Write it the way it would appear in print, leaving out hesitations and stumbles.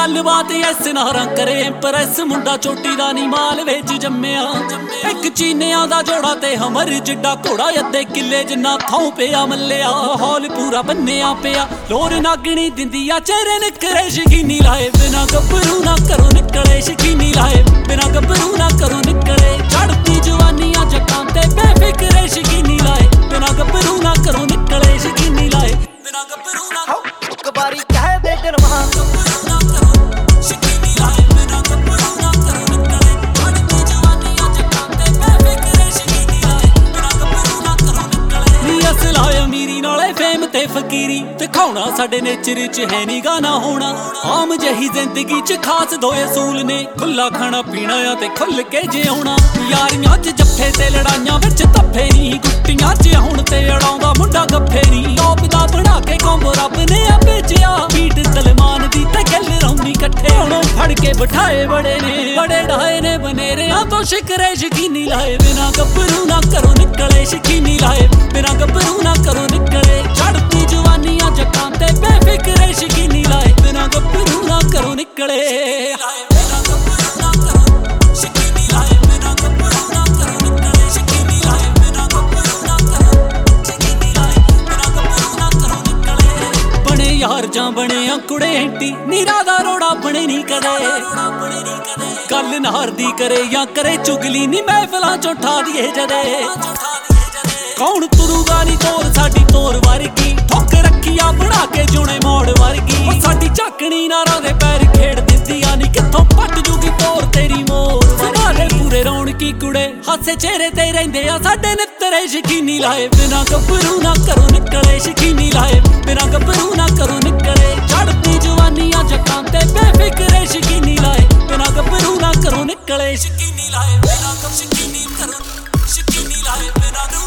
गलबात ऐस नारा करे इंप्रेस मुंडा चोटी दा नी माल वेच जम्मिया एक चीनिया दा जोड़ा ते हमर जिड्डा घोड़ा अद्धे किले जिन्ना थां पिया मल्लिया माहौल पूरा बन्निया पिया लोर नागणी दिंदिया चेहरे निकले शकीनी लाए बिना गब्बरू ना करो निकले शकीनी लाए बिना गब्बरू ना करो निकले चढ़ती जवानियां जक्कां ते बेफिक्रे शकीनी लाए बिना गब्बरू ना करो निकले शकीनी लाए बिना गब्बरू ना एक बारी कह दे दिल वहां फकीरी दिखाना साडे नेचर च है नी गाना होना आम जही जिंदगी च खास दो असूल ने खुला खाना पीना ते खुल के जिउना यारियां च जफ्फे ते लड़ाइयां विच धफ्फे नी गुट्टियां च हुण ते अड़ाउंदा मुंडा गफ्फे नी टॉप दा बना के कॉम्बो रब ने आ भेजिया बीट सलमान दी ते गल रौनी कट्ठे हुण फड़ के बिठाए बड़े ढाए ने बनेरियां तो शिकरे शकीनी लाए बिना गब्बरू ना करो निकले शकीनी लाए बिना गब्बरू ना करो निकले चढ़ती जवानियां जक्कां ते बेफिक्रे शकीनी लाए बिना गब्बरू ना करो निकले बिना गब्बरू ना करो शकीनी लाए बिना गब्बरू ना करो निकले शकीनी लाए बिना गब्बरू ना करो शकीनी लाए बिना गब्बरू ना करो निकले बने यार जां बने कुड़े एंटी नीरा दा रोड़ा बने नी कदे गल नार दी करे या करे चुगली नी महफिलां चों ठा दिए जदे कौन तुरूगा नी तोर साडी तोर वर्गी ठोक रखिया बना के जुने मोड़ वर्गी साडी झाकनी नारा दे पैर खेड़ दिंदिया नी कित्थों पट जूगी तोर तेरी मोर संभाले पूरे रौनकी कुड़े हासे चेहरे ते रहिंदे आ साडे नित्तरे शकीनी लाए बिना गब्बरू ना करो निकले शकीनी लाए बिना गब्बरू ना करो निकले चढ़ती जवानियां जक्कां ते बेफिक्रे शकीनी लाए बिना गब्बरू ना करो निकले शकीनी लाए बिना गब्बरू शकीनी करो शकीनी लाए बिना